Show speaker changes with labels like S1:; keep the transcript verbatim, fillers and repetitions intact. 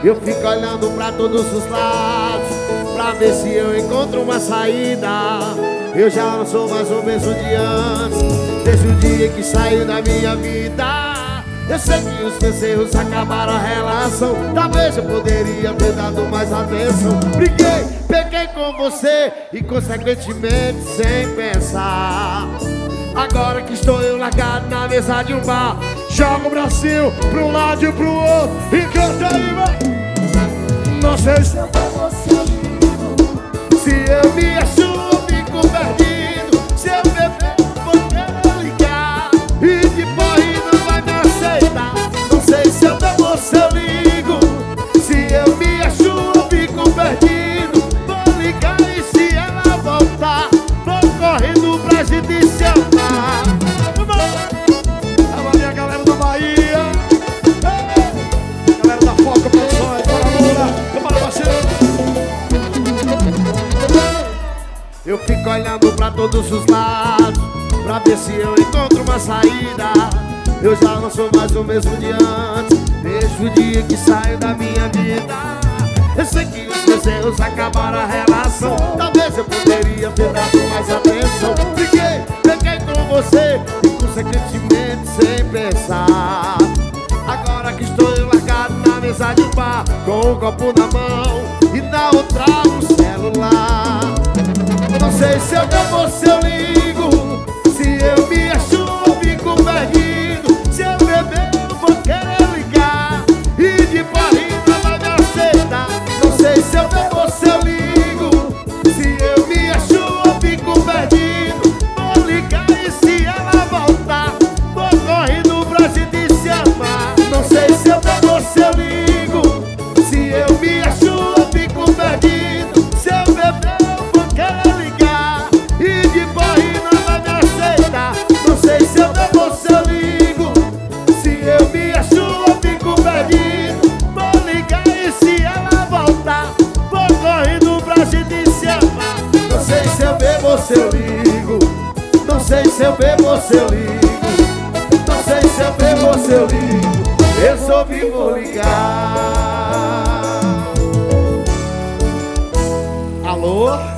S1: Eu fico olhando pra todos os lados pra ver se eu encontro uma saída. Eu já não sou mais o mesmo de antes, desde o dia que saiu da minha vida. Eu sei que os meus erros acabaram a relação. Talvez eu poderia ter dado mais atenção. Briguei, peguei com você e consequentemente sem pensar. Agora que estou eu largado na mesa de um bar, jogo o bracinho pro lado e pro outro e canta aí, vai. Não sei se eu vou você lindo, se eu me acho, eu fico perdido. Se eu beber, vou querer ligar e depois não vai me aceitar. Não sei se eu bebo ou se eu ligo, se eu me acho, eu fico perdido. Vou ligar e se ela voltar, vou correndo pra gente se amar. Alô, minha galera da Bahia, galera da Foca Produções, bora Lula. Eu fico olhando pra todos os lados pra ver se eu encontro uma saída. Eu já não sou mais o mesmo de antes, desde o dia que saio da minha vida. Eu sei que os meus erros acabaram a relação. Talvez eu poderia ter dado mais atenção. Briguei, peguei com você e consequentemente sem pensar. Agora que estou eu largado na mesa de um bar, com um copo na mão e na outra o celular. Não sei se eu devo ou se eu ligo, se eu me acho, eu fico perdido. Se eu beber, eu vou querer ligar e de barriga vai me aceitar. Não sei se eu devo ou se eu ligo, se eu me acho, eu fico perdido. Vou ligar e se ela voltar, vou correndo pra gente se amar. Não sei se eu devo ou se eu ligo, se eu me acho, eu fico perdido. Se eu beber, eu vou querer ligar e de barriga não vai me aceitar. Não sei se eu devo ou se eu ligo, se eu me acho, eu fico perdido. Vou ligar e se ela voltar, vou correndo pra gente se amar. Não sei se eu bebo ou se eu ligo, não sei se eu bebo ou se eu ligo, não sei se eu bebo ou se eu ligo. Eu só vivo ligar. Alô?